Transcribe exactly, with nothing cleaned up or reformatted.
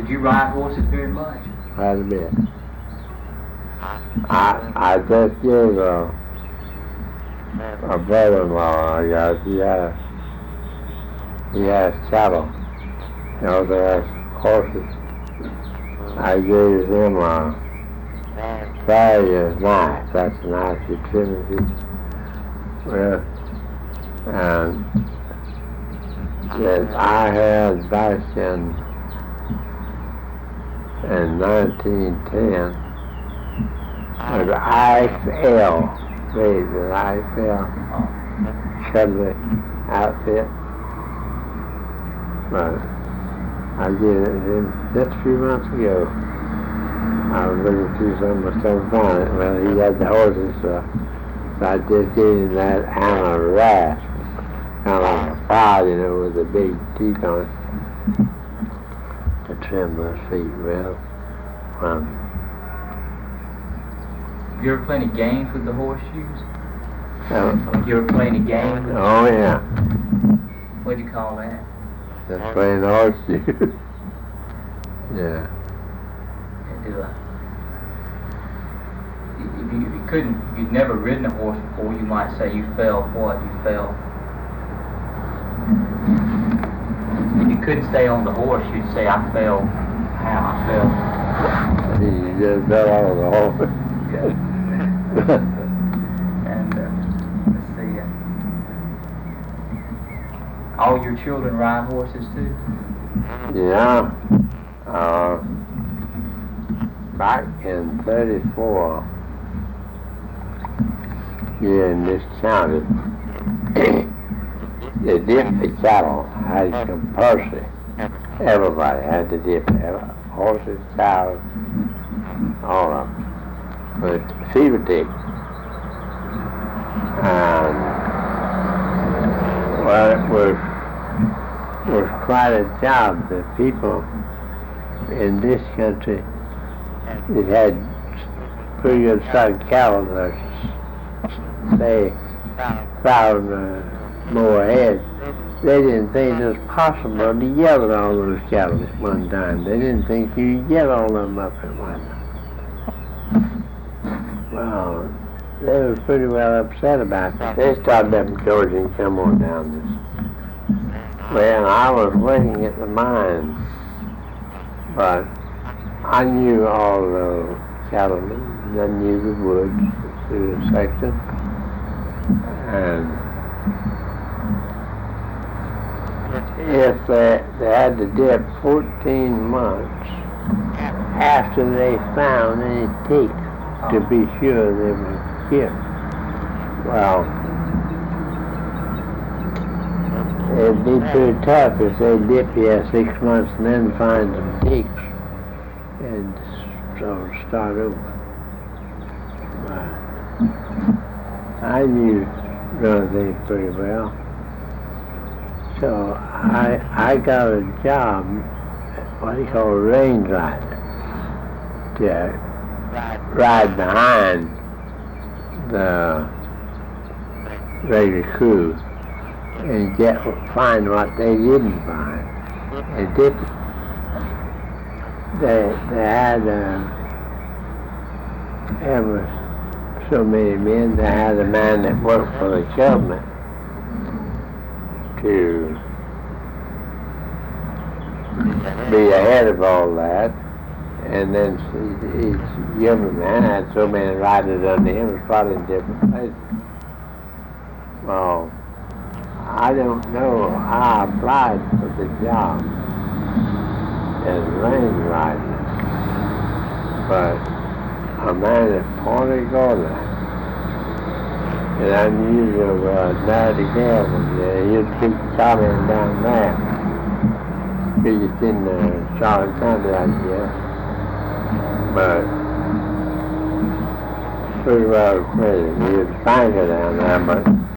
Did you ride horses very much? Quite a bit. I, I just gave a, a brother-in-law I got, he has, he has cattle. You know, they have horses. I gave him a farrier's knife. That's a knife you trim it with. And that I had back in, in nineteen ten was I F L, made an I F L Chevrolet outfit. But I did it in just a few months ago. I was looking through some of the stuff on it. Well, he had the horses, so, so I just gave him that and a rasp. Kind of like a file, you know, with a big teeth on it. To trim those feet well. Um, You ever play any games with the horseshoes? uh, You ever play any games with oh, yeah. What'd you call that? Just playing horseshoes. Yeah. Do a, if, you, if you couldn't, if you'd never ridden a horse before, you might say you fell what? You fell. If you couldn't stay on the horse, you'd say I fell. How I fell. You just fell out of the horse. And uh, let's see. Uh, all your children ride horses too? Yeah. Uh, back in thirty-four, here in this county, they dipped the cattle. Had it compulsory. Everybody had to dip it. Horses, cows, all of them. But fever tick. And, well, it was, was quite a job. The people in this country, it had pretty good sized cattle, say, thousand uh, more heads. They didn't think it was possible to yell at all those cattle at one time. They didn't think you could get all of them up at one time. Well, they were pretty well upset about that. They started up in Georgia and come on down this. Well, I was working at the mines, but I knew all the cattlemen. I knew the woods through the section. And if they, they had to dip fourteen months after they found any teeth to be sure they were killed. Well, it'd be pretty tough if they dip here six months and then find some teeth and so start over. But I knew run things pretty well. So I I got a job, what do you call a range rider, to ride behind the regular crew and get find what they didn't find. And did they they had uh, there was so many men. They had a man that worked for the government to be ahead of all that, and then each younger man had so many riders under him, was probably in different places. Well, I don't know how I applied for the job as range rider, but a man at Point Gorda, and I knew of uh, Daddy Gavin there. He was big cotton down there. Biggest in uh, Charlotte County, I guess. But pretty well crazy. He was a banker down there, but